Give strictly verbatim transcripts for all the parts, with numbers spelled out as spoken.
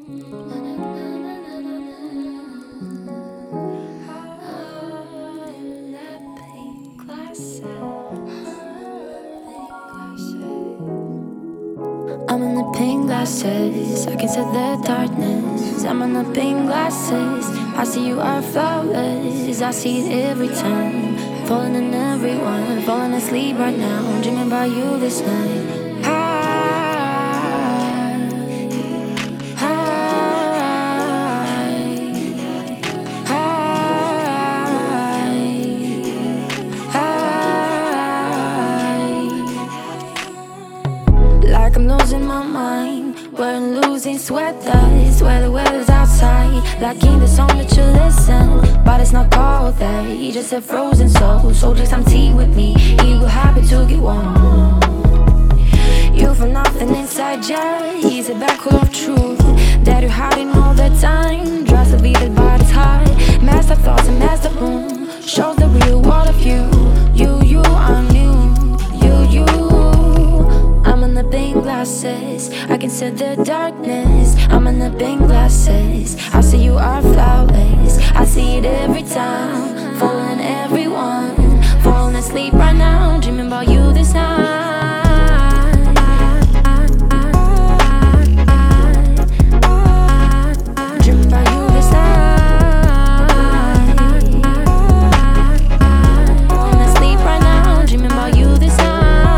I'm in the pink glasses, I can see the darkness. I'm in the pink glasses, I see you are flawless. I see it every time, falling in everyone, falling asleep right now, dreaming about you this night. High, high, high, high. Like I'm losing my mind, wearing losing sweaters, where the weather's outside, liking the song that you listen, but it's not cold there, you just a frozen soul. So drink some tea with me, you were happy to get warm. You feel nothing inside you, he's a back full of truth that you're hiding all the time, dressed to be the body's high, messed up thoughts and messed up room, shows the real world of you. You, you, I'm new, you, you. I'm in the pink glasses, I can see the darkness. I'm in the pink glasses, I see you are flawless. I see it every time, falling everyone, falling asleep right now, dreaming about you this night. Dreaming about you this night. Falling asleep right now, dreaming about you this night.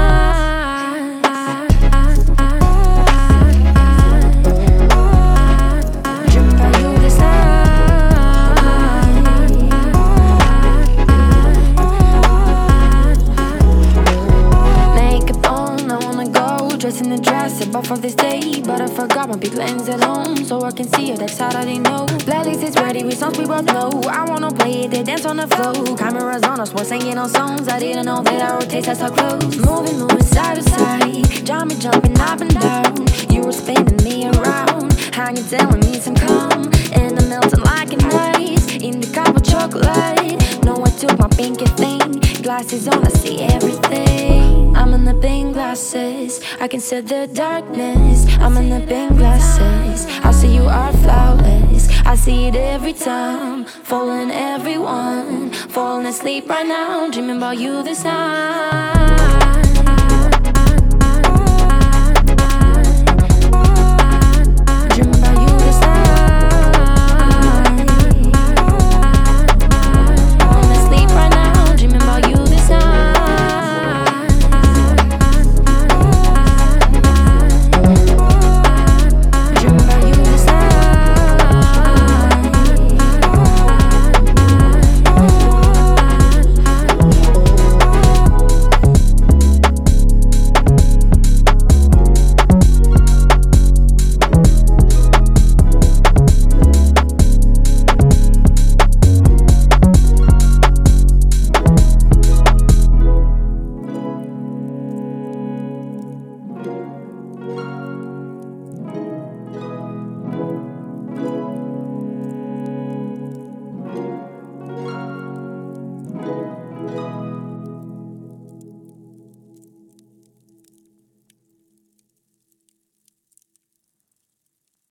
Dressed in a dress, about for this day, but I forgot my big lens at home, so I can see it, that's how I didn't know. Playlist is ready with songs we both know. I wanna play it, they dance on the floor. Cameras on us, we're singing on songs. I didn't know that our taste are so close. Moving, moving side to side, jumping, jumping up and down. You were spinning me around, hanging down with me some calm, and I'm melting like an ice in the cup of chocolate. No, I took my pinky thing, glasses on, I see everything. I'm in the pink glasses, I can see the darkness. I'm in the pink glasses, I see you are flawless. I see it every time, falling everyone, falling asleep right now, dreaming about you this night.